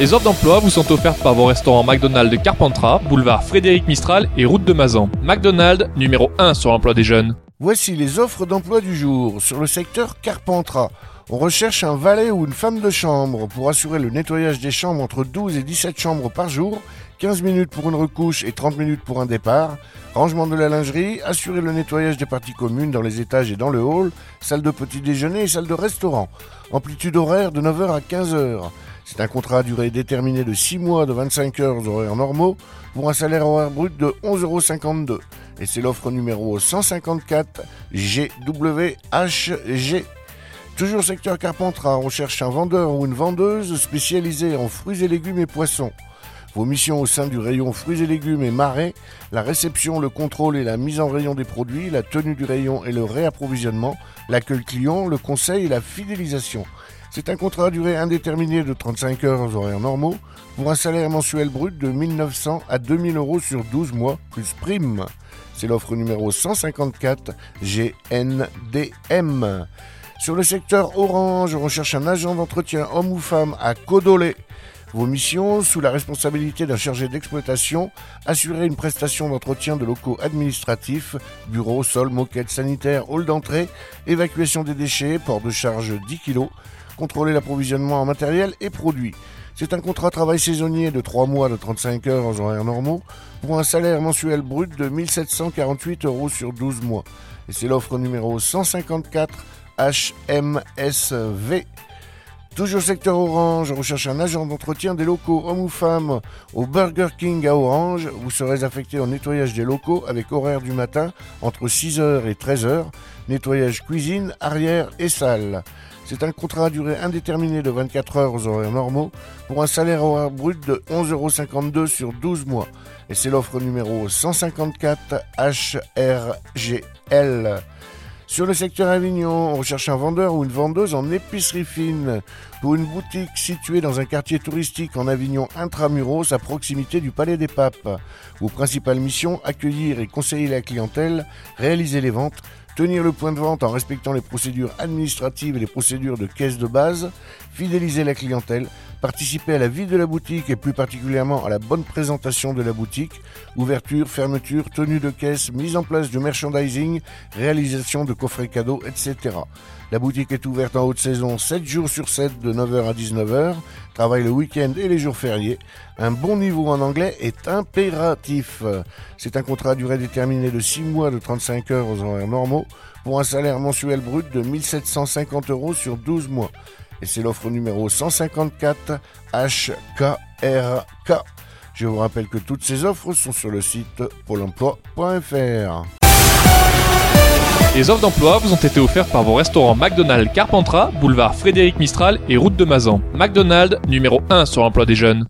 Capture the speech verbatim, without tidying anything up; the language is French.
Les offres d'emploi vous sont offertes par vos restaurants McDonald's de Carpentras, boulevard Frédéric Mistral et route de Mazan. McDonald's, numéro un sur l'emploi des jeunes. Voici les offres d'emploi du jour. Sur le secteur Carpentras, on recherche un valet ou une femme de chambre pour assurer le nettoyage des chambres entre douze et dix-sept chambres par jour, quinze minutes pour une recouche et trente minutes pour un départ, rangement de la lingerie, assurer le nettoyage des parties communes dans les étages et dans le hall, salle de petit déjeuner et salle de restaurant. Amplitude horaire de neuf heures à quinze heures. C'est un contrat à durée déterminée de six mois de vingt-cinq heures horaires normaux pour un salaire horaire brut de onze euros cinquante-deux. Et c'est l'offre numéro cent cinquante-quatre G W H G. Toujours secteur Carpentras, on cherche un vendeur ou une vendeuse spécialisée en fruits et légumes et poissons. Vos missions au sein du rayon fruits et légumes et marais, la réception, le contrôle et la mise en rayon des produits, la tenue du rayon et le réapprovisionnement, l'accueil client, le conseil et la fidélisation. C'est un contrat à durée indéterminée de trente-cinq heures horaires normaux pour un salaire mensuel brut de mille neuf cents à deux mille euros sur douze mois plus prime. C'est l'offre numéro cent cinquante-quatre G N D M. Sur le secteur Orange, on recherche un agent d'entretien homme ou femme à Codolet. Vos missions, sous la responsabilité d'un chargé d'exploitation, assurer une prestation d'entretien de locaux administratifs, bureaux, sol, moquette sanitaire, hall d'entrée, évacuation des déchets, port de charge dix kilos, contrôler l'approvisionnement en matériel et produits. C'est un contrat de travail saisonnier de trois mois de trente-cinq heures en horaires normaux pour un salaire mensuel brut de mille sept cent quarante-huit euros sur douze mois. Et c'est l'offre numéro cent cinquante-quatre H M S V. Toujours secteur Orange, on recherche un agent d'entretien des locaux homme ou femme au Burger King à Orange. Vous serez affecté au nettoyage des locaux avec horaire du matin entre six heures et treize heures, nettoyage cuisine, arrière et salle. C'est un contrat à durée indéterminée de vingt-quatre heures aux horaires normaux pour un salaire horaire brut de onze euros cinquante-deux sur douze mois. Et c'est l'offre numéro cent cinquante-quatre H R G L. Sur le secteur Avignon, on recherche un vendeur ou une vendeuse en épicerie fine pour une boutique située dans un quartier touristique en Avignon intramuros à proximité du Palais des Papes. Vos principales missions, accueillir et conseiller la clientèle, réaliser les ventes, tenir le point de vente en respectant les procédures administratives et les procédures de caisse de base, fidéliser la clientèle, participer à la vie de la boutique et plus particulièrement à la bonne présentation de la boutique, ouverture, fermeture, tenue de caisse, mise en place de merchandising, réalisation de coffrets cadeaux, et cetera. La boutique est ouverte en haute saison sept jours sur sept de neuf heures à dix-neuf heures, travaille le week-end et les jours fériés. Un bon niveau en anglais est impératif. C'est un contrat à durée déterminée de six mois de trente-cinq heures aux horaires normaux pour un salaire mensuel brut de mille sept cent cinquante euros sur douze mois. Et c'est l'offre numéro cent cinquante-quatre H K R K. Je vous rappelle que toutes ces offres sont sur le site pôle emploi point f r. Les offres d'emploi vous ont été offertes par vos restaurants McDonald's Carpentras, boulevard Frédéric Mistral et route de Mazan. McDonald's, numéro un sur l'emploi des jeunes.